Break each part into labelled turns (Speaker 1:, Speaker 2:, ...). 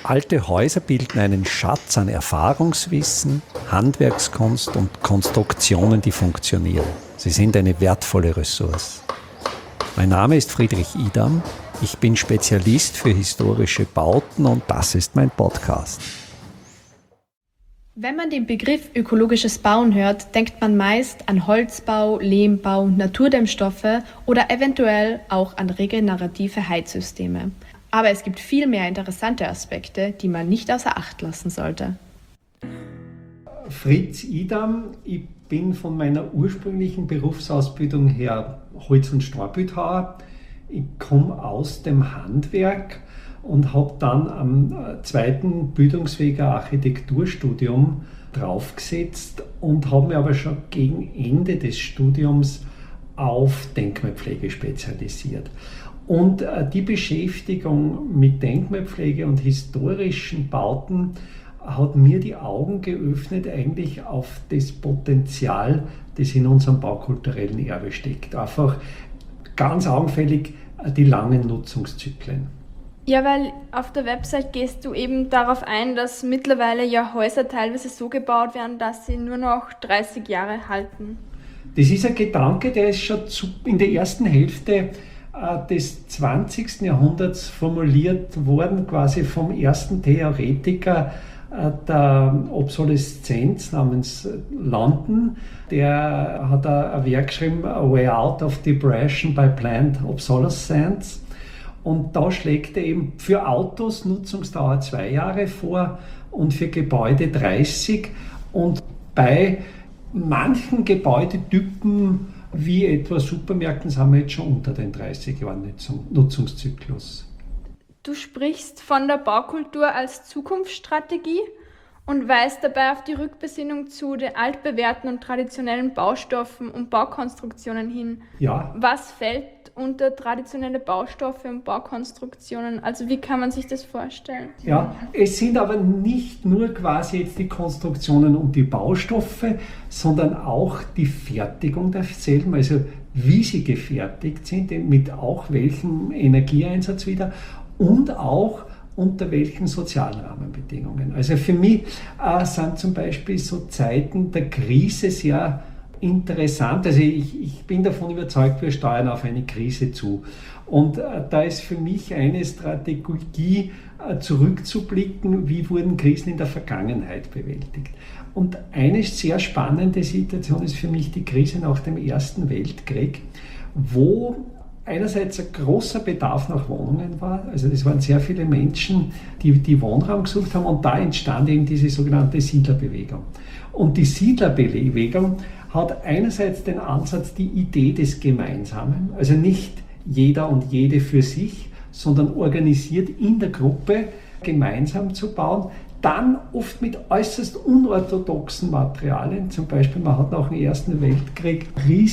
Speaker 1: Alte Häuser bilden einen Schatz an Erfahrungswissen, Handwerkskunst und Konstruktionen, die funktionieren. Sie sind eine wertvolle Ressource. Mein Name ist Friedrich Idam. Ich bin Spezialist für historische Bauten und das ist mein Podcast.
Speaker 2: Wenn man den Begriff ökologisches Bauen hört, denkt man meist an Holzbau, Lehmbau, Naturdämmstoffe oder eventuell auch an regenerative Heizsysteme. Aber es gibt viel mehr interessante Aspekte, die man nicht außer Acht lassen sollte.
Speaker 1: Fritz Idam, ich bin von meiner ursprünglichen Berufsausbildung her Holz- und Steinbildhauer. Ich komme aus dem Handwerk und habe dann am zweiten Bildungsweg ein Architekturstudium draufgesetzt und habe mich aber schon gegen Ende des Studiums auf Denkmalpflege spezialisiert. Und die Beschäftigung mit Denkmalpflege und historischen Bauten hat mir die Augen geöffnet eigentlich auf das Potenzial, das in unserem baukulturellen Erbe steckt. Einfach ganz augenfällig die langen Nutzungszyklen.
Speaker 3: Ja, weil auf der Website gehst du eben darauf ein, dass mittlerweile ja Häuser teilweise so gebaut werden, dass sie nur noch 30 Jahre halten.
Speaker 1: Das ist ein Gedanke, der ist schon in der ersten Hälfte des 20. Jahrhunderts formuliert worden, quasi vom ersten Theoretiker der Obsoleszenz namens London. Der hat ein Werk geschrieben, A Way Out of Depression by Planned Obsolescence. Und da schlägt er eben für Autos Nutzungsdauer 2 Jahre vor und für Gebäude 30. Und bei manchen Gebäudetypen wie etwa Supermärkten sind wir jetzt schon unter den 30 Jahren Nutzungszyklus.
Speaker 3: Du sprichst von der Baukultur als Zukunftsstrategie und weist dabei auf die Rückbesinnung zu den altbewährten und traditionellen Baustoffen und Baukonstruktionen hin.
Speaker 1: Ja.
Speaker 3: Was fällt unter traditionelle Baustoffe und Baukonstruktionen? Also wie kann man sich das vorstellen?
Speaker 1: Ja, es sind aber nicht nur quasi jetzt die Konstruktionen und die Baustoffe, sondern auch die Fertigung derselben, also wie sie gefertigt sind, mit auch welchem Energieeinsatz wieder und auch unter welchen sozialen Rahmenbedingungen. Also für mich sind zum Beispiel so Zeiten der Krise sehr interessant. Also ich bin davon überzeugt, wir steuern auf eine Krise zu. Und da ist für mich eine Strategie, zurückzublicken, wie wurden Krisen in der Vergangenheit bewältigt. Und eine sehr spannende Situation ist für mich die Krise nach dem Ersten Weltkrieg, wo einerseits ein großer Bedarf nach Wohnungen war, also es waren sehr viele Menschen, die Wohnraum gesucht haben und da entstand eben diese sogenannte Siedlerbewegung. Und die Siedlerbewegung hat einerseits den Ansatz, die Idee des Gemeinsamen, also nicht jeder und jede für sich, sondern organisiert in der Gruppe gemeinsam zu bauen, dann oft mit äußerst unorthodoxen Materialien, zum Beispiel man hat nach dem Ersten Weltkrieg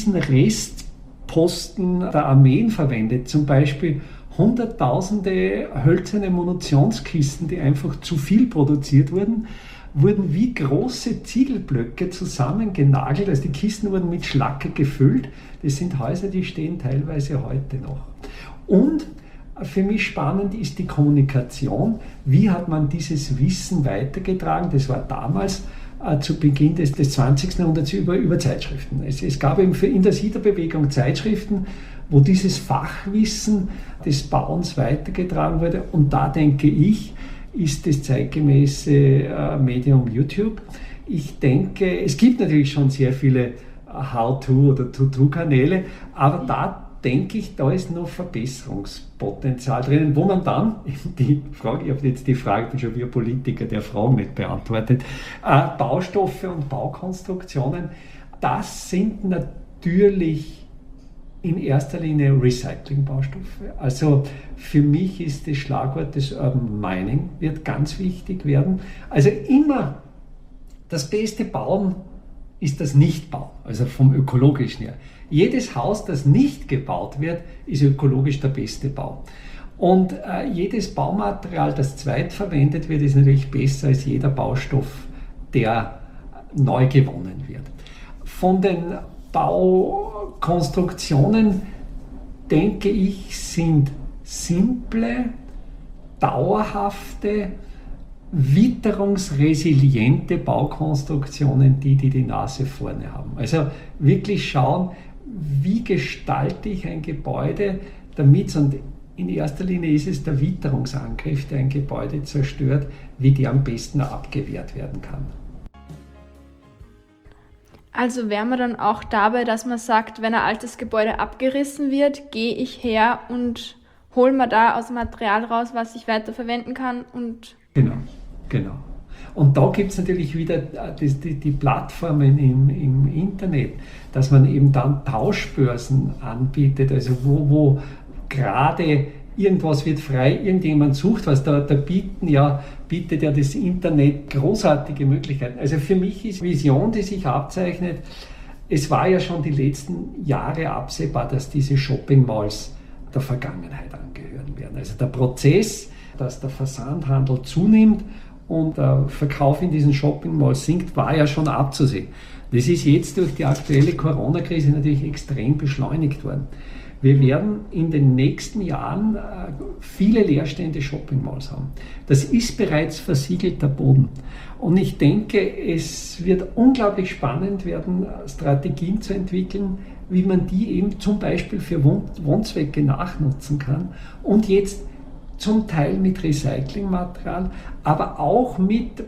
Speaker 1: Riesenrestposten der Armeen verwendet, zum Beispiel hunderttausende hölzerne Munitionskisten, die einfach zu viel produziert wurden wie große Ziegelblöcke zusammengenagelt, also die Kisten wurden mit Schlacke gefüllt. Das sind Häuser, die stehen teilweise heute noch. Und für mich spannend ist die Kommunikation. Wie hat man dieses Wissen weitergetragen? Das war damals zu Beginn des 20. Jahrhunderts über Zeitschriften. Es gab eben in der Siedlerbewegung Zeitschriften, wo dieses Fachwissen des Bauens weitergetragen wurde. Und da denke ich, ist das zeitgemäße Medium YouTube. Ich denke, es gibt natürlich schon sehr viele How-To- oder To-Do-Kanäle, aber da denke ich, da ist noch Verbesserungspotenzial drinnen, wo man dann, die Frage, ich habe jetzt die Frage, ich bin schon wie ein Politiker, der Fragen nicht beantwortet, Baustoffe und Baukonstruktionen, das sind natürlich in erster Linie Recycling-Baustoffe. Also für mich ist das Schlagwort des Urban Mining, wird ganz wichtig werden. Also immer das beste Bauen ist das Nichtbauen, also vom ökologischen her. Jedes Haus, das nicht gebaut wird, ist ökologisch der beste Bau. Und jedes Baumaterial, das zweitverwendet wird, ist natürlich besser als jeder Baustoff, der neu gewonnen wird. Von den Baukonstruktionen, denke ich, sind simple, dauerhafte, witterungsresiliente Baukonstruktionen, die Nase vorne haben. Also wirklich schauen, wie gestalte ich ein Gebäude, damit, und in erster Linie ist es der Witterungsangriff, der ein Gebäude zerstört, wie der am besten abgewehrt werden kann.
Speaker 3: Also wären wir dann auch dabei, dass man sagt, wenn ein altes Gebäude abgerissen wird, gehe ich her und hole mir da aus dem Material raus, was ich weiterverwenden kann. Und
Speaker 1: Genau. Und da gibt es natürlich wieder die Plattformen im Internet, dass man eben dann Tauschbörsen anbietet, also wo gerade irgendwas wird frei, irgendjemand sucht was, da bietet ja das Internet großartige Möglichkeiten. Also für mich ist Vision, die sich abzeichnet, es war ja schon die letzten Jahre absehbar, dass diese Shopping Malls der Vergangenheit angehören werden. Also der Prozess, dass der Versandhandel zunimmt und der Verkauf in diesen Shopping Malls sinkt, war ja schon abzusehen. Das ist jetzt durch die aktuelle Corona-Krise natürlich extrem beschleunigt worden. Wir werden in den nächsten Jahren viele leerstehende Shopping Malls haben. Das ist bereits versiegelter Boden. Und ich denke, es wird unglaublich spannend werden, Strategien zu entwickeln, wie man die eben zum Beispiel für Wohnzwecke nachnutzen kann und jetzt zum Teil mit Recyclingmaterial, aber auch mit,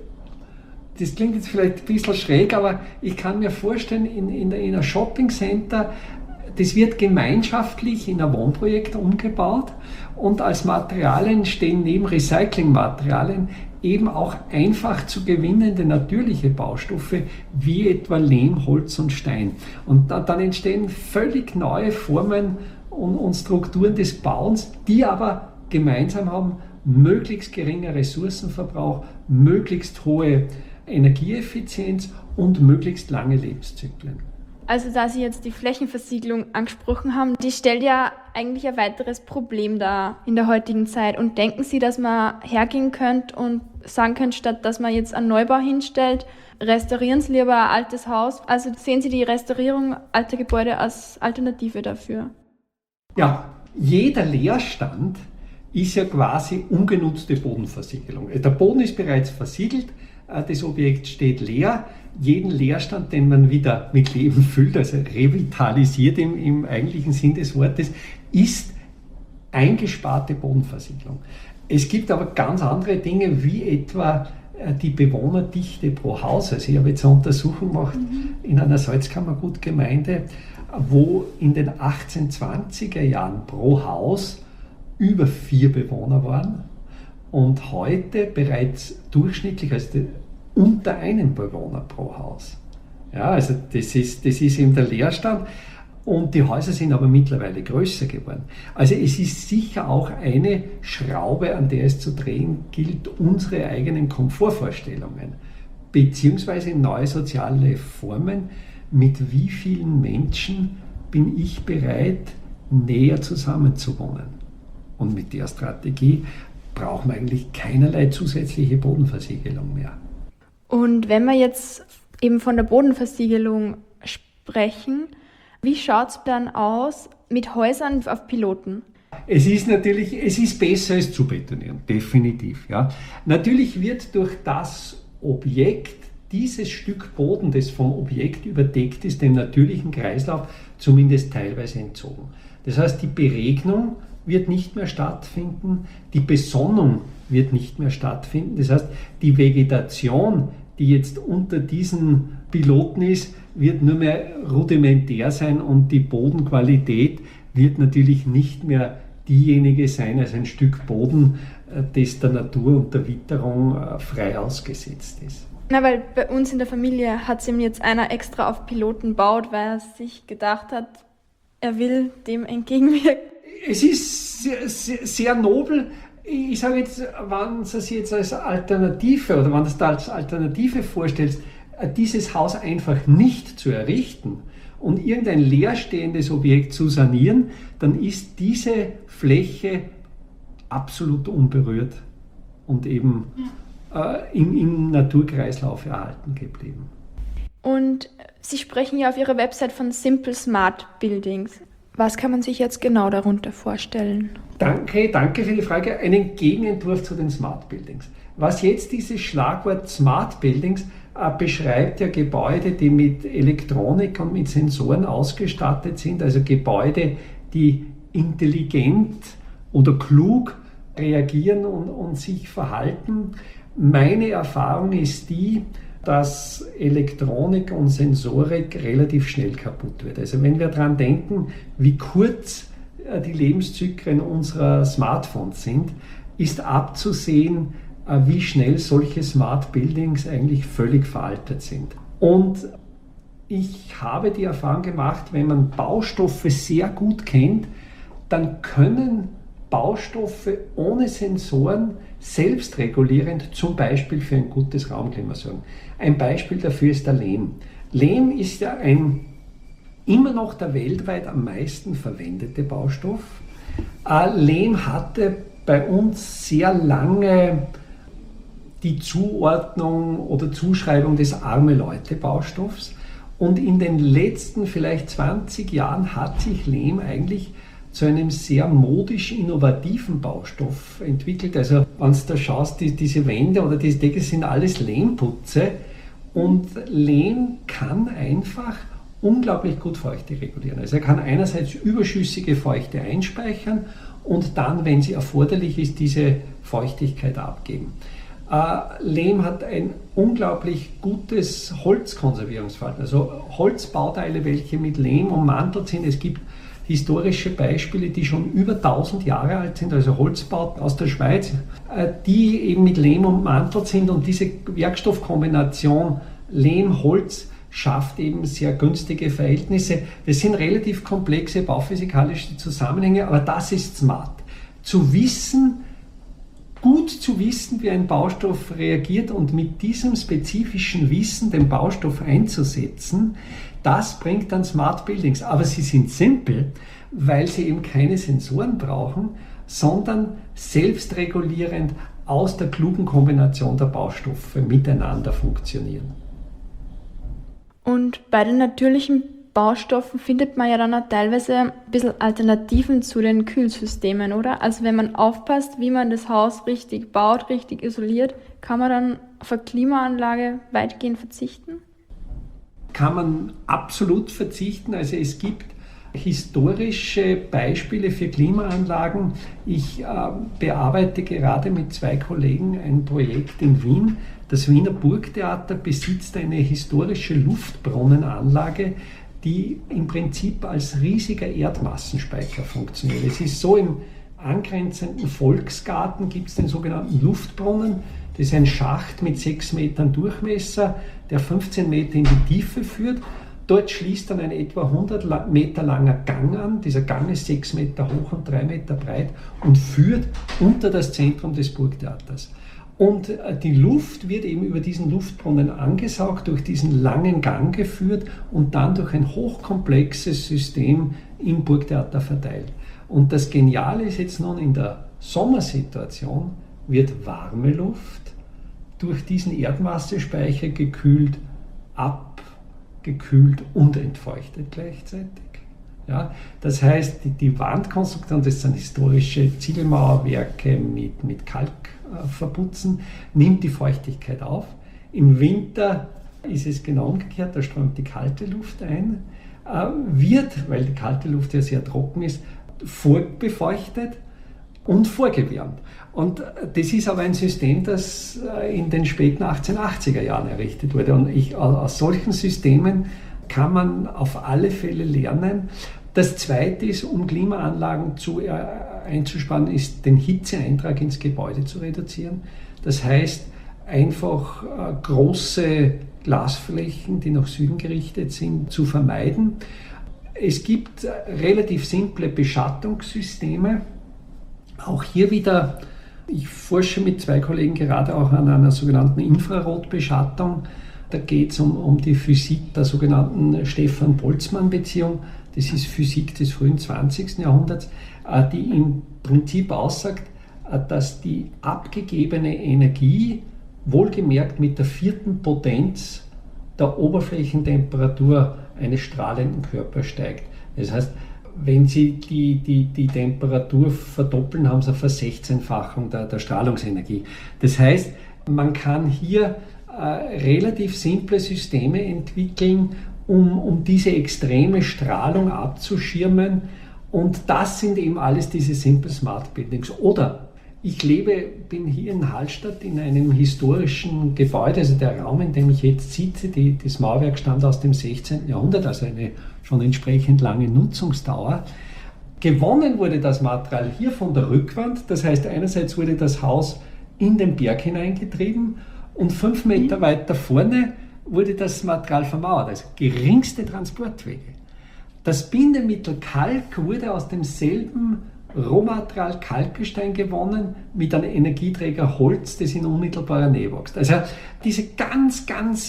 Speaker 1: das klingt jetzt vielleicht ein bisschen schräg, aber ich kann mir vorstellen, in einer Shopping-Center, das wird gemeinschaftlich in ein Wohnprojekt umgebaut und als Materialien stehen neben Recyclingmaterialien eben auch einfach zu gewinnende natürliche Baustoffe wie etwa Lehm, Holz und Stein. Und dann entstehen völlig neue Formen und Strukturen des Bauens, die aber gemeinsam haben, möglichst geringer Ressourcenverbrauch, möglichst hohe Energieeffizienz und möglichst lange Lebenszyklen.
Speaker 3: also da Sie jetzt die Flächenversiegelung angesprochen haben, die stellt ja eigentlich ein weiteres Problem dar in der heutigen Zeit. Und denken Sie, dass man hergehen könnte und sagen könnte, statt dass man jetzt einen Neubau hinstellt, restaurieren Sie lieber ein altes Haus? Also sehen Sie die Restaurierung alter Gebäude als Alternative dafür?
Speaker 1: Ja, jeder Leerstand ist ja quasi ungenutzte Bodenversiegelung. Der Boden ist bereits versiegelt, das Objekt steht leer. Jeden Leerstand, den man wieder mit Leben füllt, also revitalisiert im eigentlichen Sinn des Wortes, ist eingesparte Bodenversiegelung. Es gibt aber ganz andere Dinge, wie etwa die Bewohnerdichte pro Haus. Also ich habe jetzt eine Untersuchung gemacht in einer Salzkammergutgemeinde, wo in den 1820er Jahren pro Haus über 4 Bewohner waren und heute bereits durchschnittlich unter einem Bewohner pro Haus. Ja, also das ist eben der Leerstand und die Häuser sind aber mittlerweile größer geworden. Also es ist sicher auch eine Schraube, an der es zu drehen gilt, unsere eigenen Komfortvorstellungen beziehungsweise neue soziale Formen. Mit wie vielen Menschen bin ich bereit, näher zusammenzuwohnen? Und mit der Strategie brauchen wir eigentlich keinerlei zusätzliche Bodenversiegelung mehr.
Speaker 3: Und wenn wir jetzt eben von der Bodenversiegelung sprechen, wie schaut es dann aus mit Häusern auf Piloten?
Speaker 1: Es ist besser als zu betonieren, definitiv. Ja. Natürlich wird durch das Objekt dieses Stück Boden, das vom Objekt überdeckt ist, dem natürlichen Kreislauf zumindest teilweise entzogen. Das heißt, die Beregnung wird nicht mehr stattfinden, die Besonnung wird nicht mehr stattfinden. Das heißt, die Vegetation, die jetzt unter diesen Piloten ist, wird nur mehr rudimentär sein und die Bodenqualität wird natürlich nicht mehr diejenige sein als ein Stück Boden, das der Natur und der Witterung frei ausgesetzt ist.
Speaker 3: Na, weil bei uns in der Familie hat ihm jetzt einer extra auf Piloten baut, weil er sich gedacht hat, er will dem entgegenwirken.
Speaker 1: Es ist sehr nobel. Ich sage jetzt, wenn du es jetzt als Alternative oder wenn du es da als Alternative vorstellst, dieses Haus einfach nicht zu errichten und irgendein leerstehendes Objekt zu sanieren, dann ist diese Fläche absolut unberührt und eben im Naturkreislauf erhalten geblieben.
Speaker 3: Und Sie sprechen ja auf Ihrer Website von Simple Smart Buildings. Was kann man sich jetzt genau darunter vorstellen?
Speaker 1: Danke für die Frage. Einen Gegenentwurf zu den Smart Buildings. Was jetzt dieses Schlagwort Smart Buildings beschreibt, ja Gebäude, die mit Elektronik und mit Sensoren ausgestattet sind, also Gebäude, die intelligent oder klug reagieren und sich verhalten. Meine Erfahrung ist die, dass Elektronik und Sensorik relativ schnell kaputt wird. Also wenn wir daran denken, wie kurz die Lebenszyklen unserer Smartphones sind, ist abzusehen, wie schnell solche Smart Buildings eigentlich völlig veraltet sind. Und ich habe die Erfahrung gemacht, wenn man Baustoffe sehr gut kennt, dann können Baustoffe ohne Sensoren selbstregulierend zum Beispiel für ein gutes Raumklima sorgen. Ein Beispiel dafür ist der Lehm. Lehm ist ja immer noch der weltweit am meisten verwendete Baustoff. Lehm hatte bei uns sehr lange die Zuordnung oder Zuschreibung des Arme-Leute-Baustoffs. Und in den letzten vielleicht 20 Jahren hat sich Lehm eigentlich zu einem sehr modisch innovativen Baustoff entwickelt. Also wenn du da schaust, diese Wände oder diese Decke sind alles Lehmputze und Lehm kann einfach unglaublich gut Feuchte regulieren. Also er kann einerseits überschüssige Feuchte einspeichern und dann, wenn sie erforderlich ist, diese Feuchtigkeit abgeben. Lehm hat ein unglaublich gutes Holzkonservierungsverhalten. Also Holzbauteile, welche mit Lehm ummantelt sind. Es gibt historische Beispiele, die schon über 1000 Jahre alt sind, also Holzbauten aus der Schweiz, die eben mit Lehm ummantelt sind, und diese Werkstoffkombination Lehm-Holz schafft eben sehr günstige Verhältnisse. Das sind relativ komplexe bauphysikalische Zusammenhänge, aber das ist smart. Gut zu wissen, wie ein Baustoff reagiert und mit diesem spezifischen Wissen den Baustoff einzusetzen, das bringt dann Smart Buildings. Aber sie sind simpel, weil sie eben keine Sensoren brauchen, sondern selbstregulierend aus der klugen Kombination der Baustoffe miteinander funktionieren.
Speaker 3: Und bei den natürlichen Baustoffen findet man ja dann auch teilweise ein bisschen Alternativen zu den Kühlsystemen, oder? Also wenn man aufpasst, wie man das Haus richtig baut, richtig isoliert, kann man dann auf eine Klimaanlage weitgehend verzichten?
Speaker 1: Kann man absolut verzichten. Also es gibt historische Beispiele für Klimaanlagen. Ich bearbeite gerade mit 2 Kollegen ein Projekt in Wien. Das Wiener Burgtheater besitzt eine historische Luftbrunnenanlage, die im Prinzip als riesiger Erdmassenspeicher funktioniert. Es ist so, im angrenzenden Volksgarten gibt es den sogenannten Luftbrunnen. Das ist ein Schacht mit 6 Metern Durchmesser, der 15 Meter in die Tiefe führt. Dort schließt dann ein etwa 100 Meter langer Gang an. Dieser Gang ist 6 Meter hoch und 3 Meter breit und führt unter das Zentrum des Burgtheaters. Und die Luft wird eben über diesen Luftbrunnen angesaugt, durch diesen langen Gang geführt und dann durch ein hochkomplexes System im Burgtheater verteilt. Und das Geniale ist jetzt nun, in der Sommersituation wird warme Luft durch diesen Erdmassespeicher gekühlt, abgekühlt und entfeuchtet gleichzeitig. Ja, das heißt, die Wandkonstruktion, das sind historische Ziegelmauerwerke mit Kalk verputzen, nimmt die Feuchtigkeit auf. Im Winter ist es genau umgekehrt, da strömt die kalte Luft ein, wird, weil die kalte Luft ja sehr trocken ist, vorbefeuchtet und vorgewärmt. Und das ist aber ein System, das in den späten 1880er Jahren errichtet wurde. Und aus solchen Systemen kann man auf alle Fälle lernen. Das Zweite ist, um Klimaanlagen einzusparen, ist, den Hitzeeintrag ins Gebäude zu reduzieren. Das heißt, einfach große Glasflächen, die nach Süden gerichtet sind, zu vermeiden. Es gibt relativ simple Beschattungssysteme. Auch hier wieder, ich forsche mit 2 Kollegen gerade auch an einer sogenannten Infrarotbeschattung. Da geht es um die Physik der sogenannten Stefan-Boltzmann-Beziehung. Das ist Physik des frühen 20. Jahrhunderts, die im Prinzip aussagt, dass die abgegebene Energie, wohlgemerkt mit der 4. Potenz der Oberflächentemperatur eines strahlenden Körpers steigt. Das heißt, wenn Sie die Temperatur verdoppeln, haben Sie eine Versechzehnfachung der Strahlungsenergie. Das heißt, man kann hier relativ simple Systeme entwickeln, um diese extreme Strahlung abzuschirmen. Und das sind eben alles diese Simple Smart Buildings. Oder ich bin hier in Hallstatt in einem historischen Gebäude, also der Raum, in dem ich jetzt sitze, das Mauerwerk stammt aus dem 16. Jahrhundert, also eine schon entsprechend lange Nutzungsdauer. Gewonnen wurde das Material hier von der Rückwand, das heißt einerseits wurde das Haus in den Berg hineingetrieben und 5 Meter weiter vorne wurde das Material vermauert, also geringste Transportwege. Das Bindemittel Kalk wurde aus demselben Rohmaterial Kalkgestein gewonnen mit einem Energieträger Holz, das in unmittelbarer Nähe wächst. Also diese ganz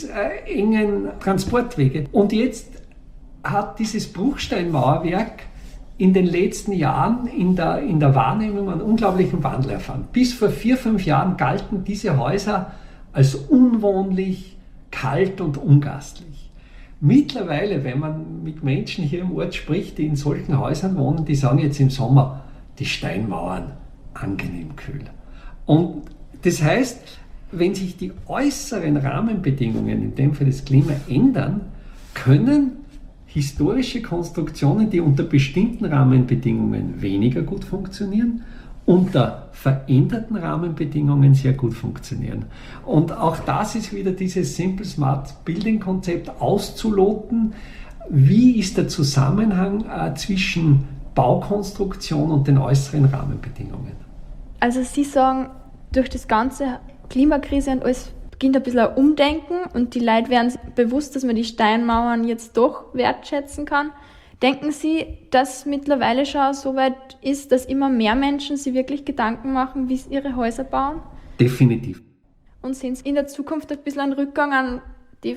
Speaker 1: engen Transportwege. Und jetzt hat dieses Bruchsteinmauerwerk in den letzten Jahren in der Wahrnehmung einen unglaublichen Wandel erfahren. Bis vor 4-5 Jahren galten diese Häuser als unwohnlich, kalt und ungastlich. Mittlerweile, wenn man mit Menschen hier im Ort spricht, die in solchen Häusern wohnen, die sagen jetzt im Sommer, die Steinmauern angenehm kühl. Und das heißt, wenn sich die äußeren Rahmenbedingungen, in dem Fall das Klima, ändern, können historische Konstruktionen, die unter bestimmten Rahmenbedingungen weniger gut funktionieren, unter veränderten Rahmenbedingungen sehr gut funktionieren. Und auch das ist wieder dieses Simple Smart Building Konzept auszuloten. Wie ist der Zusammenhang zwischen Baukonstruktion und den äußeren Rahmenbedingungen?
Speaker 3: Also Sie sagen, durch das ganze Klimakrise und alles beginnt ein bisschen ein Umdenken und die Leute werden sich bewusst, dass man die Steinmauern jetzt doch wertschätzen kann. Denken Sie, dass mittlerweile schon so weit ist, dass immer mehr Menschen sich wirklich Gedanken machen, wie sie ihre Häuser bauen?
Speaker 1: Definitiv.
Speaker 3: Und sehen Sie in der Zukunft ein bisschen einen Rückgang an die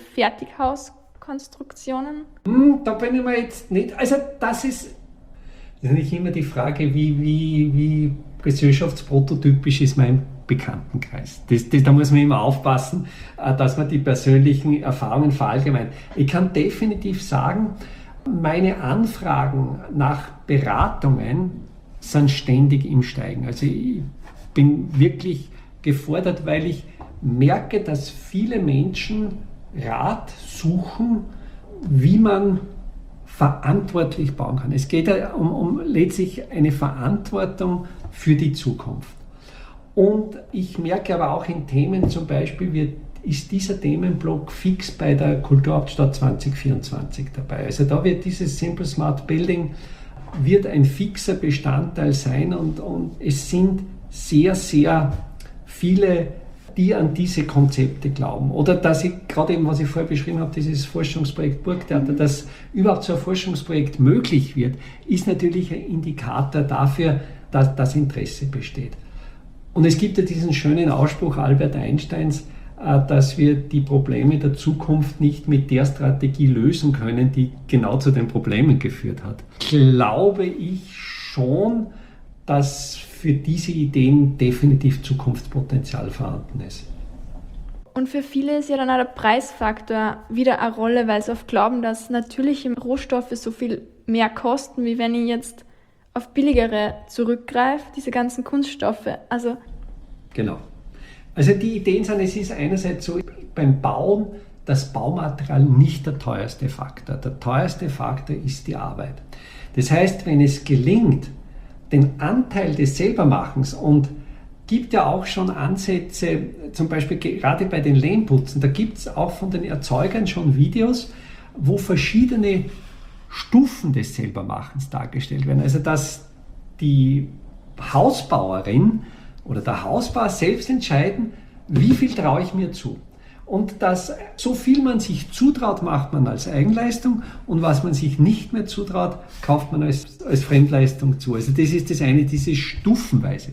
Speaker 3: Fertighauskonstruktionen?
Speaker 1: Da bin ich mir jetzt nicht. Also das ist nicht immer die Frage, wie gesellschaftsprototypisch ist mein Bekanntenkreis. Da muss man immer aufpassen, dass man die persönlichen Erfahrungen verallgemeinert. Ich kann definitiv sagen, meine Anfragen nach Beratungen sind ständig im Steigen. Also ich bin wirklich gefordert, weil ich merke, dass viele Menschen Rat suchen, wie man verantwortlich bauen kann. Es geht ja um letztlich eine Verantwortung für die Zukunft. Und ich merke aber auch in Themen, zum Beispiel ist dieser Themenblock fix bei der Kulturhauptstadt 2024 dabei. Also da wird dieses Simple Smart Building wird ein fixer Bestandteil sein und es sind sehr, sehr viele, die an diese Konzepte glauben. Oder dass ich, gerade eben, was ich vorher beschrieben habe, dieses Forschungsprojekt Burgtheater, dass überhaupt so ein Forschungsprojekt möglich wird, ist natürlich ein Indikator dafür, dass das Interesse besteht. Und es gibt ja diesen schönen Ausspruch Albert Einsteins, dass wir die Probleme der Zukunft nicht mit der Strategie lösen können, die genau zu den Problemen geführt hat. Glaube ich schon, dass für diese Ideen definitiv Zukunftspotenzial vorhanden ist.
Speaker 3: Und für viele ist ja dann auch der Preisfaktor wieder eine Rolle, weil sie oft glauben, dass natürliche Rohstoffe so viel mehr kosten, wie wenn ich jetzt auf billigere zurückgreife, diese ganzen Kunststoffe.
Speaker 1: Genau. Also die Ideen sind, es ist einerseits so, beim Bauen das Baumaterial nicht der teuerste Faktor. Der teuerste Faktor ist die Arbeit. Das heißt, wenn es gelingt, den Anteil des Selbermachens, und gibt ja auch schon Ansätze, zum Beispiel gerade bei den Lehmputzen, da gibt es auch von den Erzeugern schon Videos, wo verschiedene Stufen des Selbermachens dargestellt werden. Also dass die Hausbauerin oder der Hausbauer selbst entscheiden, wie viel traue ich mir zu. Und dass so viel man sich zutraut, macht man als Eigenleistung, und was man sich nicht mehr zutraut, kauft man als Fremdleistung zu. Also das ist das eine, diese Stufenweise.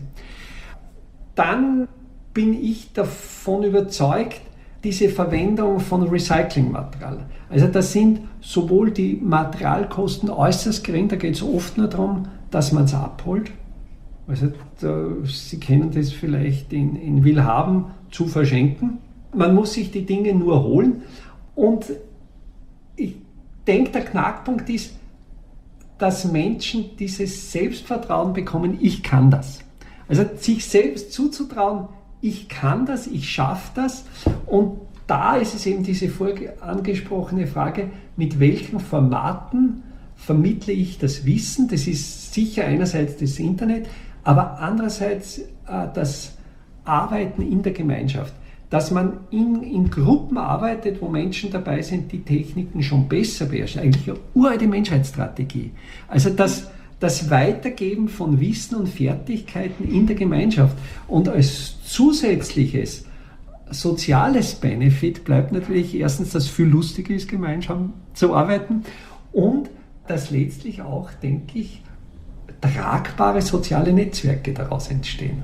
Speaker 1: Dann bin ich davon überzeugt, diese Verwendung von Recyclingmaterial. Also da sind sowohl die Materialkosten äußerst gering, da geht es oft nur darum, dass man es abholt. Also Sie kennen das vielleicht in Willhaben, zu verschenken. Man muss sich die Dinge nur holen, und ich denke, der Knackpunkt ist, dass Menschen dieses Selbstvertrauen bekommen, ich kann das. Also sich selbst zuzutrauen, ich kann das, ich schaffe das. Und da ist es eben diese angesprochene Frage, mit welchen Formaten vermittle ich das Wissen? Das ist sicher einerseits das Internet, aber andererseits das Arbeiten in der Gemeinschaft. Dass man in Gruppen arbeitet, wo Menschen dabei sind, die Techniken schon besser beherrschen. Eigentlich eine uralte Menschheitsstrategie. Also das Weitergeben von Wissen und Fertigkeiten in der Gemeinschaft. Und als zusätzliches soziales Benefit bleibt natürlich erstens, dass es viel lustiger ist, gemeinsam zu arbeiten und dass letztlich auch, denke ich, tragbare soziale Netzwerke daraus entstehen.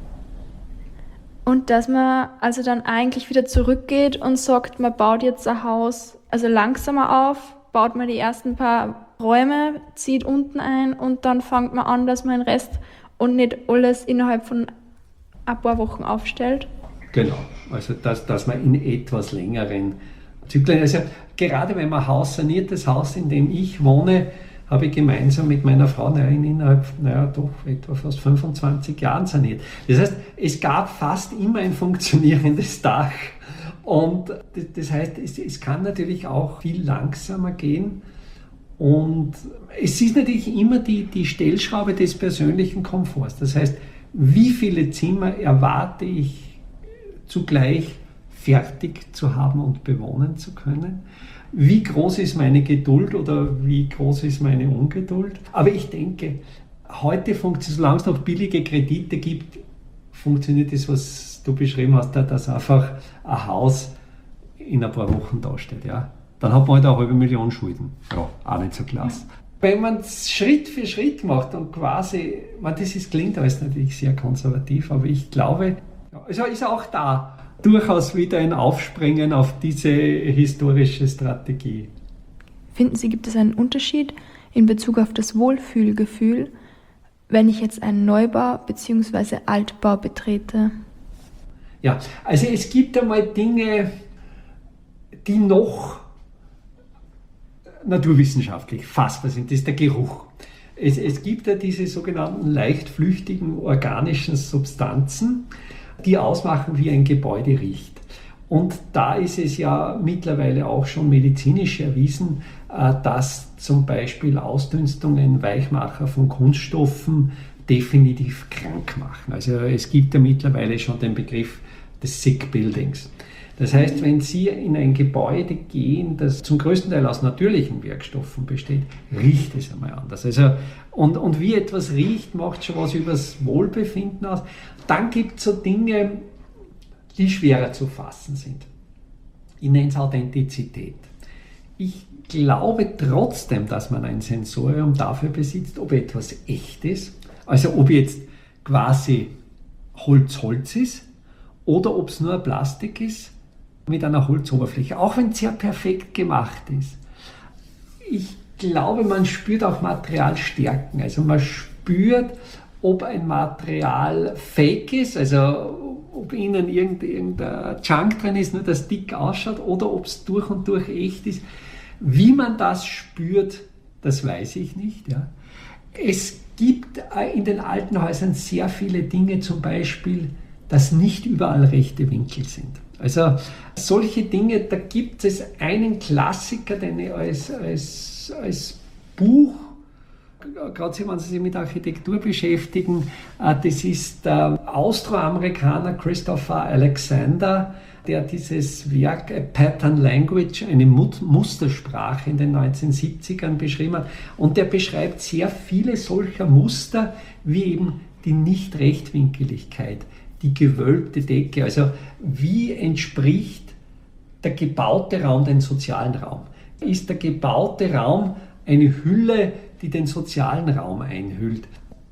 Speaker 3: Und dass man also dann eigentlich wieder zurückgeht und sagt, man baut jetzt ein Haus also langsamer auf, baut man die ersten paar Räume, zieht unten ein und dann fängt man an, dass man den Rest und nicht alles innerhalb von ein paar Wochen aufstellt.
Speaker 1: Genau, also dass man in etwas längeren Zyklen, also gerade wenn man ein Haus saniert, das Haus, in dem ich wohne, habe ich gemeinsam mit meiner Frau innerhalb, doch etwa fast 25 Jahren saniert. Das heißt, es gab fast immer ein funktionierendes Dach. Und das heißt, es kann natürlich auch viel langsamer gehen. Und es ist natürlich immer die Stellschraube des persönlichen Komforts. Das heißt, wie viele Zimmer erwarte ich zugleich fertig zu haben und bewohnen zu können? Wie groß ist meine Geduld oder wie groß ist meine Ungeduld? Aber ich denke, heute funktioniert, solange es noch billige Kredite gibt, funktioniert das, was du beschrieben hast, dass einfach ein Haus in ein paar Wochen dasteht. Ja? Dann hat man halt auch 500.000 Schulden. Ja, auch nicht so klasse. Wenn man es Schritt für Schritt macht und quasi, klingt alles natürlich sehr konservativ, aber ich glaube, also ist auch da durchaus wieder ein Aufspringen auf diese historische Strategie.
Speaker 3: Finden Sie, gibt es einen Unterschied in Bezug auf das Wohlfühlgefühl, wenn ich jetzt einen Neubau bzw. Altbau betrete?
Speaker 1: Ja, also es gibt einmal Dinge, die noch naturwissenschaftlich fassbar sind. Das ist der Geruch. Es gibt ja diese sogenannten leicht flüchtigen organischen Substanzen, die ausmachen, wie ein Gebäude riecht. Und da ist es ja mittlerweile auch schon medizinisch erwiesen, dass zum Beispiel Ausdünstungen, Weichmacher von Kunststoffen definitiv krank machen. Also es gibt ja mittlerweile schon den Begriff des Sick Buildings. Das heißt, wenn Sie in ein Gebäude gehen, das zum größten Teil aus natürlichen Werkstoffen besteht, riecht es einmal anders. Also, und wie etwas riecht, macht schon was über das Wohlbefinden aus. Dann gibt es so Dinge, die schwerer zu fassen sind. Ich nenne es Authentizität. Ich glaube trotzdem, dass man ein Sensorium dafür besitzt, ob etwas echt ist, also ob jetzt quasi Holz ist oder ob es nur Plastik ist mit einer Holzoberfläche, auch wenn es sehr perfekt gemacht ist. Ich glaube, man spürt auch Materialstärken, also man spürt, ob ein Material fake ist, also ob innen irgendein Junk drin ist, nur das dick ausschaut, oder ob es durch und durch echt ist. Wie man das spürt, das weiß ich nicht. Ja. Es gibt in den alten Häusern sehr viele Dinge, zum Beispiel, dass nicht überall rechte Winkel sind. Also solche Dinge, da gibt es einen Klassiker, den ich als Buch, gerade wenn Sie sich mit Architektur beschäftigen, das ist der Austroamerikaner Christopher Alexander, der dieses Werk A Pattern Language, eine Mustersprache in den 1970ern beschrieben hat. Und der beschreibt sehr viele solcher Muster, wie eben die Nicht-Rechtwinkeligkeit, die gewölbte Decke. Also wie entspricht der gebaute Raum dem sozialen Raum? Ist der gebaute Raum eine Hülle, die den sozialen Raum einhüllt?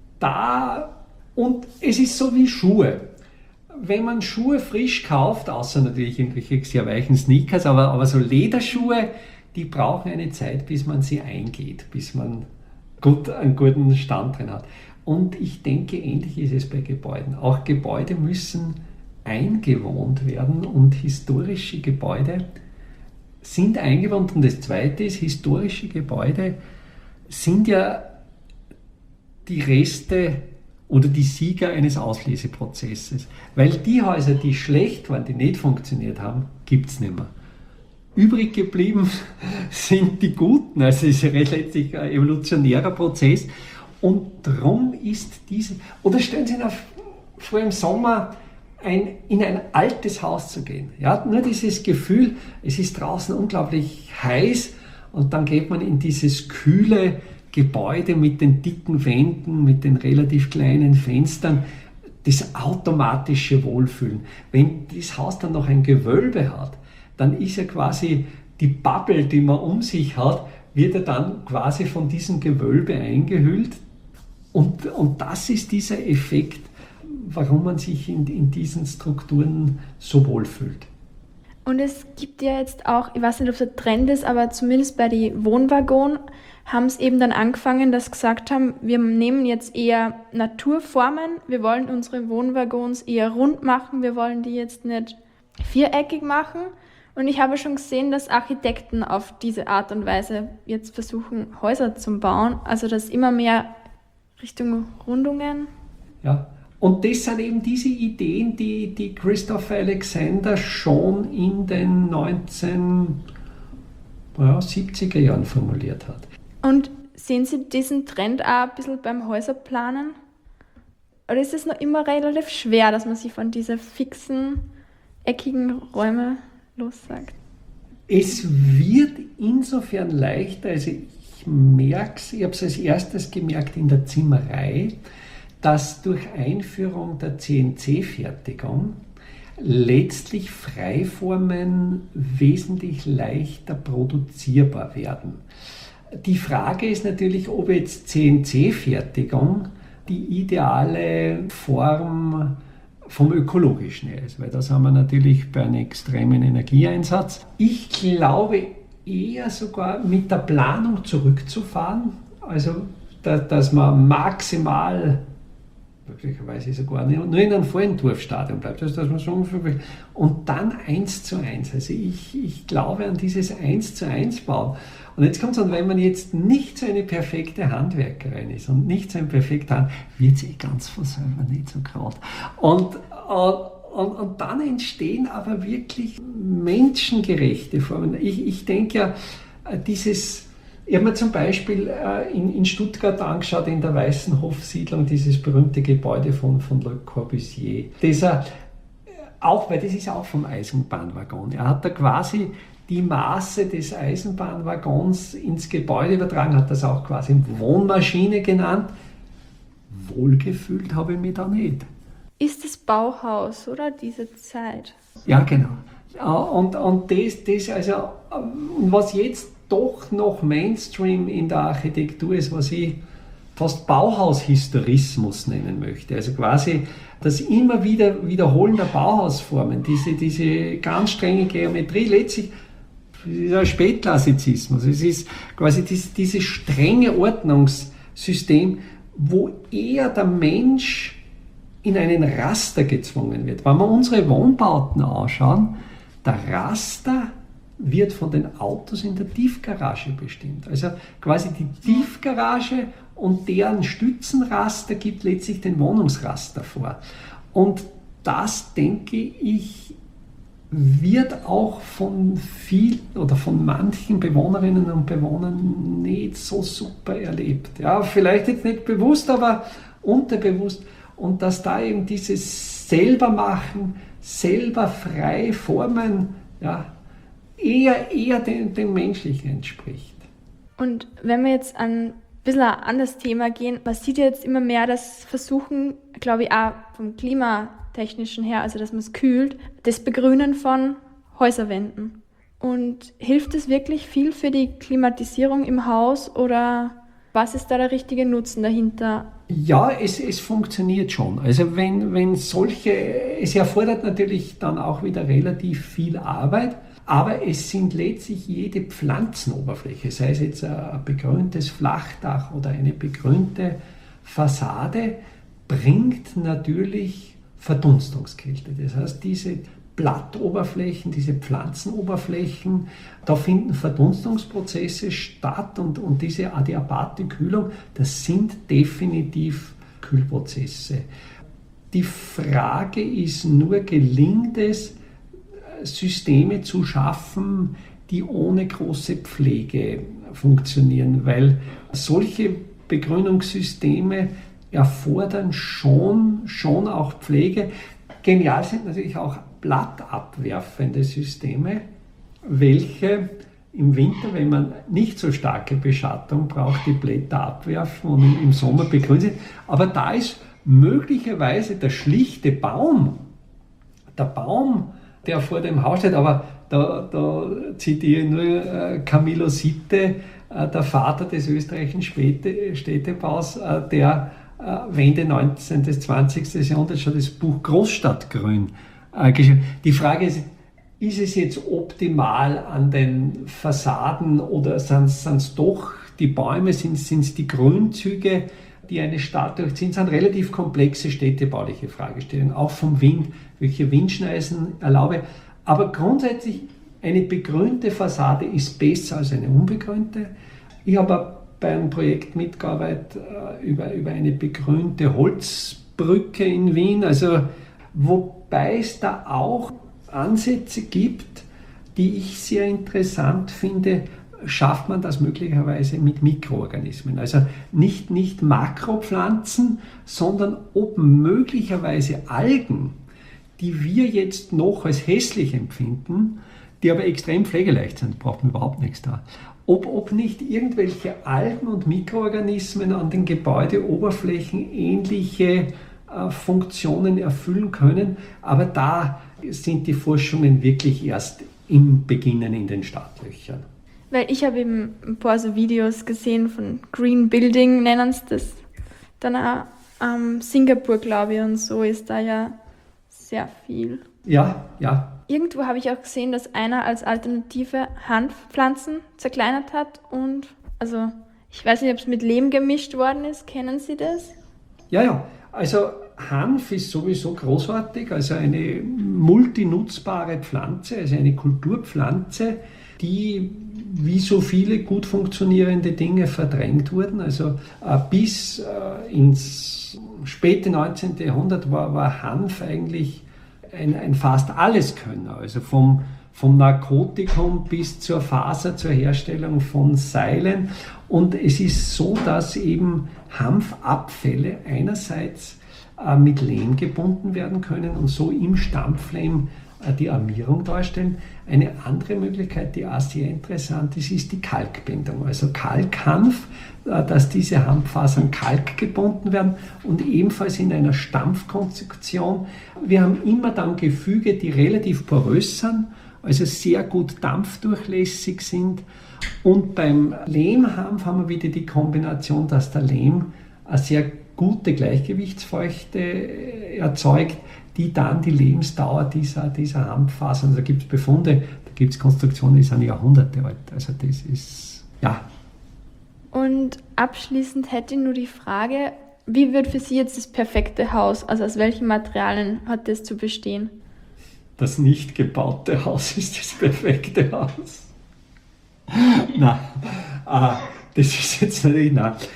Speaker 1: Und es ist so wie Schuhe. Wenn man Schuhe frisch kauft, außer natürlich irgendwelche sehr weichen Sneakers, aber so Lederschuhe, die brauchen eine Zeit, bis man sie eingeht, bis man einen guten Stand drin hat. Und ich denke, ähnlich ist es bei Gebäuden. Auch Gebäude müssen eingewohnt werden und historische Gebäude sind eingewohnt. Und das Zweite ist, historische Gebäude sind ja die Reste oder die Sieger eines Ausleseprozesses. Weil die Häuser, die schlecht waren, die nicht funktioniert haben, gibt es nicht mehr. Übrig geblieben sind die Guten, also es ist ja letztlich ein evolutionärer Prozess. Und darum ist diese, oder stellen Sie sich vor, im Sommer in ein altes Haus zu gehen. Ja, nur dieses Gefühl, es ist draußen unglaublich heiß und dann geht man in dieses kühle Gebäude mit den dicken Wänden, mit den relativ kleinen Fenstern, das automatische Wohlfühlen. Wenn das Haus dann noch ein Gewölbe hat, dann ist ja quasi die Bubble, die man um sich hat, wird ja dann quasi von diesem Gewölbe eingehüllt. Und das ist dieser Effekt, warum man sich in diesen Strukturen so wohlfühlt.
Speaker 3: Und es gibt ja jetzt auch, ich weiß nicht, ob es ein Trend ist, aber zumindest bei den Wohnwaggonen haben es eben dann angefangen, dass sie gesagt haben, wir nehmen jetzt eher Naturformen, wir wollen unsere Wohnwaggons eher rund machen, wir wollen die jetzt nicht viereckig machen. Und ich habe schon gesehen, dass Architekten auf diese Art und Weise jetzt versuchen, Häuser zu bauen, also dass immer mehr Richtung Rundungen.
Speaker 1: Ja, und das sind eben diese Ideen, die Christopher Alexander schon in den 1970er Jahren formuliert hat.
Speaker 3: Und sehen Sie diesen Trend auch ein bisschen beim Häuserplanen? Oder ist es noch immer relativ schwer, dass man sich von diesen fixen, eckigen Räumen lossagt?
Speaker 1: Es wird insofern leichter, also ich merke es, ich habe es als erstes gemerkt in der Zimmerei, dass durch Einführung der CNC-Fertigung letztlich Freiformen wesentlich leichter produzierbar werden. Die Frage ist natürlich, ob jetzt CNC-Fertigung die ideale Form vom Ökologischen ist, weil das haben wir natürlich bei einem extremen Energieeinsatz. Ich glaube eher sogar mit der Planung zurückzufahren, also dass man maximal, möglicherweise sogar nur in einem Vorentwurfsstadium bleibt, also dass man so ungefähr, und dann 1:1. Also ich glaube an dieses 1:1 bauen. Und jetzt kommt es an, wenn man jetzt nicht so eine perfekte Handwerkerin ist und nicht so ein perfekter Hand, wird es ganz von selber nicht so gerade. Und dann entstehen aber wirklich menschengerechte Formen. Ich denke ja, ich habe mir zum Beispiel in Stuttgart angeschaut, in der Weißenhof-Siedlung, dieses berühmte Gebäude von Le Corbusier. Weil das ist auch vom Eisenbahnwaggon. Er hat da quasi die Maße des Eisenbahnwaggons ins Gebäude übertragen, hat das auch quasi Wohnmaschine genannt. Wohlgefühlt habe ich mich da nicht.
Speaker 3: Ist das Bauhaus, oder? Diese Zeit?
Speaker 1: Ja, genau. Und das also, was jetzt doch noch Mainstream in der Architektur ist, was ich fast Bauhaushistorismus nennen möchte. Also quasi das immer wieder Wiederholen der Bauhausformen, diese ganz strenge Geometrie, letztlich ist ein Spätklassizismus. Es ist quasi dieses strenge Ordnungssystem, wo eher der Mensch in einen Raster gezwungen wird. Wenn wir unsere Wohnbauten anschauen, der Raster wird von den Autos in der Tiefgarage bestimmt. Also quasi die Tiefgarage und deren Stützenraster gibt letztlich den Wohnungsraster vor. Und das, denke ich, wird auch von vielen oder von manchen Bewohnerinnen und Bewohnern nicht so super erlebt. Ja, vielleicht jetzt nicht bewusst, aber unterbewusst. Und dass da eben dieses Selbermachen, selber frei formen, ja, eher dem Menschlichen entspricht.
Speaker 3: Und wenn wir jetzt ein bisschen ein anderes Thema gehen, man sieht ja jetzt immer mehr das Versuchen, glaube ich auch vom Klimatechnischen her, also dass man es kühlt, das Begrünen von Häuserwänden. Und hilft es wirklich viel für die Klimatisierung im Haus oder was ist da der richtige Nutzen dahinter?
Speaker 1: Ja, es funktioniert schon. Also wenn es erfordert natürlich dann auch wieder relativ viel Arbeit, aber es sind letztlich jede Pflanzenoberfläche, sei es jetzt ein begrüntes Flachdach oder eine begrünte Fassade, bringt natürlich Verdunstungskälte. Das heißt, diese Blattoberflächen, diese Pflanzenoberflächen, da finden Verdunstungsprozesse statt und diese adiabate Kühlung, das sind definitiv Kühlprozesse. Die Frage ist nur, gelingt es, Systeme zu schaffen, die ohne große Pflege funktionieren, weil solche Begrünungssysteme erfordern schon auch Pflege. Genial sind natürlich auch blattabwerfende Systeme, welche im Winter, wenn man nicht so starke Beschattung braucht, die Blätter abwerfen und im Sommer begrünen sind. Aber da ist möglicherweise der schlichte Baum, der vor dem Haus steht, aber da zitiere ich nur Camillo Sitte, der Vater des österreichischen Städtebaus, der Ende 19. bis 20. Jahrhundert schon das Buch Großstadtgrün geschrieben. Die Frage ist es jetzt optimal an den Fassaden oder sind es doch die Bäume, sind es die Grünzüge, die eine Stadt durchziehen, sind relativ komplexe städtebauliche Fragestellungen, auch vom Wind, welche Windschneisen erlaube. Aber grundsätzlich eine begrünte Fassade ist besser als eine unbegrünte. Ich habe beim Projekt mitgearbeitet über eine begrünte Holzbrücke in Wien, also wobei es da auch Ansätze gibt, die ich sehr interessant finde, schafft man das möglicherweise mit Mikroorganismen. Also nicht Makropflanzen, sondern ob möglicherweise Algen, die wir jetzt noch als hässlich empfinden, die aber extrem pflegeleicht sind, braucht man überhaupt nichts da. Ob nicht irgendwelche Algen und Mikroorganismen an den Gebäudeoberflächen ähnliche Funktionen erfüllen können, aber da sind die Forschungen wirklich erst im Beginnen in den Startlöchern.
Speaker 3: Weil ich habe eben ein paar so Videos gesehen von Green Building, nennen sie das. Dann auch Singapur, glaube ich, und so ist da ja sehr viel.
Speaker 1: Ja.
Speaker 3: Irgendwo habe ich auch gesehen, dass einer als Alternative Hanfpflanzen zerkleinert hat und, also ich weiß nicht, ob es mit Lehm gemischt worden ist. Kennen Sie das?
Speaker 1: Ja. Also Hanf ist sowieso großartig, also eine multinutzbare Pflanze, also eine Kulturpflanze, die wie so viele gut funktionierende Dinge verdrängt wurden. Also bis ins späte 19. Jahrhundert war Hanf eigentlich ein fast Alleskönner, also vom Narkotikum bis zur Faser, zur Herstellung von Seilen. Und es ist so, dass eben Hanfabfälle einerseits mit Lehm gebunden werden können und so im Stampflehm die Armierung darstellen. Eine andere Möglichkeit, die auch sehr interessant ist die Kalkbindung. Also Kalkhanf, dass diese Hanffasern kalkgebunden werden und ebenfalls in einer Stampfkonstruktion. Wir haben immer dann Gefüge, die relativ porös sind, also sehr gut dampfdurchlässig sind. Und beim Lehmhanf haben wir wieder die Kombination, dass der Lehm eine sehr gute Gleichgewichtsfeuchte erzeugt, die dann die Lebensdauer dieser Hanffasern, da gibt es Befunde, da gibt es Konstruktionen, die sind Jahrhunderte alt. Also das ist, ja.
Speaker 3: Und abschließend hätte ich nur die Frage, wie wird für Sie jetzt das perfekte Haus, also aus welchen Materialien hat das zu bestehen?
Speaker 1: Das nicht gebaute Haus ist das perfekte Haus. Nein, das ist jetzt natürlich,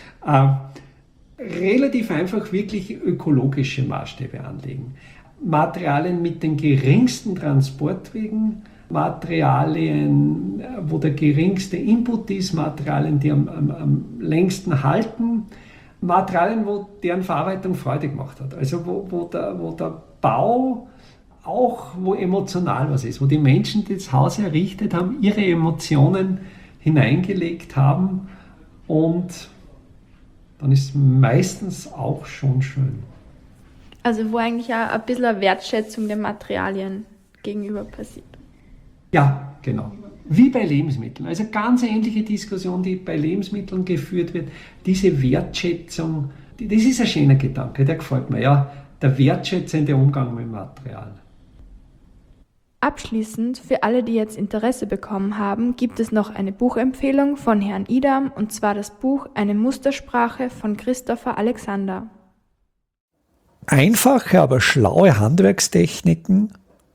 Speaker 1: relativ einfach wirklich ökologische Maßstäbe anlegen. Materialien mit den geringsten Transportwegen, Materialien, wo der geringste Input ist, Materialien, die am längsten halten, Materialien, deren Verarbeitung Freude gemacht hat. Also wo der Bau auch, wo emotional was ist, wo die Menschen, die das Haus errichtet haben, ihre Emotionen hineingelegt haben und dann ist es meistens auch schon schön.
Speaker 3: Also wo eigentlich auch ein bisschen eine Wertschätzung der Materialien gegenüber passiert.
Speaker 1: Ja, genau. Wie bei Lebensmitteln. Also ganz ähnliche Diskussion, die bei Lebensmitteln geführt wird. Diese Wertschätzung, das ist ein schöner Gedanke, der gefällt mir. Ja, der wertschätzende Umgang mit dem Material.
Speaker 3: Abschließend, für alle, die jetzt Interesse bekommen haben, gibt es noch eine Buchempfehlung von Herrn Idam, und zwar das Buch Eine Mustersprache von Christopher Alexander.
Speaker 4: Einfache, aber schlaue Handwerkstechniken,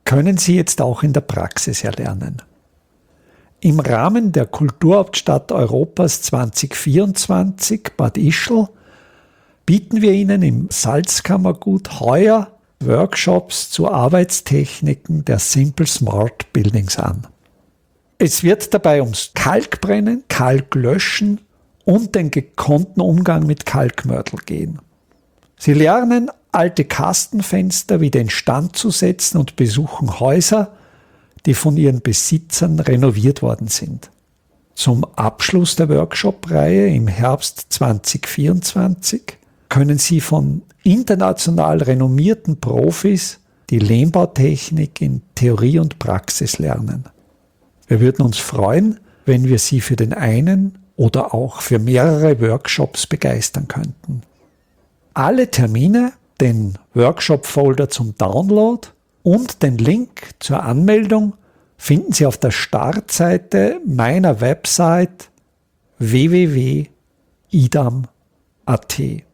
Speaker 4: können Sie jetzt auch in der Praxis erlernen. Im Rahmen der Kulturhauptstadt Europas 2024 Bad Ischl bieten wir Ihnen im Salzkammergut heuer Workshops zu Arbeitstechniken der Simple Smart Buildings an. Es wird dabei ums Kalkbrennen, Kalklöschen und den gekonnten Umgang mit Kalkmörtel gehen. Sie lernen, alte Kastenfenster wieder instand zu setzen und besuchen Häuser, die von ihren Besitzern renoviert worden sind. Zum Abschluss der Workshop-Reihe im Herbst 2024 können Sie von international renommierten Profis die Lehmbautechnik in Theorie und Praxis lernen. Wir würden uns freuen, wenn wir Sie für den einen oder auch für mehrere Workshops begeistern könnten. Alle Termine, den Workshop-Folder zum Download und den Link zur Anmeldung finden Sie auf der Startseite meiner Website www.idam.at.